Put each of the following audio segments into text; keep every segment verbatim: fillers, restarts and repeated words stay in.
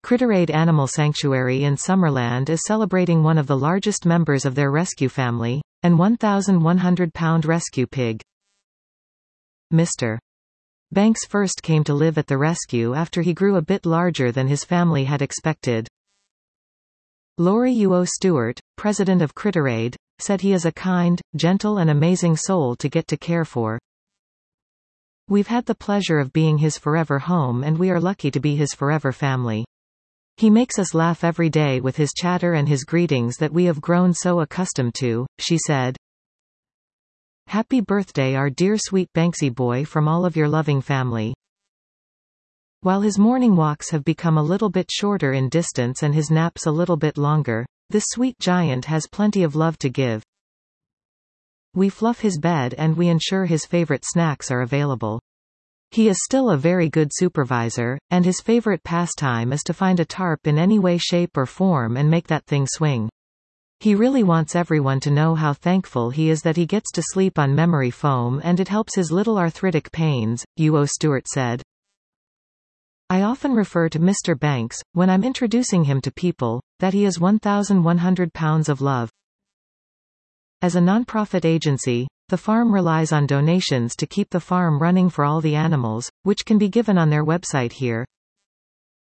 Critteraid Animal Sanctuary in Summerland is celebrating one of the largest members of their rescue family, an one thousand one hundred pound rescue pig. Mister Banks first came to live at the rescue after he grew a bit larger than his family had expected. Laurie Uo Stewart, president of Critteraid, said he is a kind, gentle and amazing soul to get to care for. We've had the pleasure of being his forever home and we are lucky to be his forever family. He makes us laugh every day with his chatter and his greetings that we have grown so accustomed to, she said. Happy birthday our dear sweet Banksy boy from all of your loving family. While his morning walks have become a little bit shorter in distance and his naps a little bit longer, this sweet giant has plenty of love to give. We fluff his bed and we ensure his favorite snacks are available. He is still a very good supervisor, and his favorite pastime is to find a tarp in any way, shape or form and make that thing swing. He really wants everyone to know how thankful he is that he gets to sleep on memory foam and it helps his little arthritic pains, Uo Stewart said. I often refer to Mister Banks, when I'm introducing him to people, that he is one thousand one hundred pounds of love. As a nonprofit agency, the farm relies on donations to keep the farm running for all the animals, which can be given on their website here.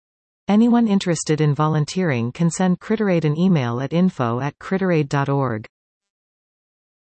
Anyone interested in volunteering can send Critteraid an email at info at critteraid dot org.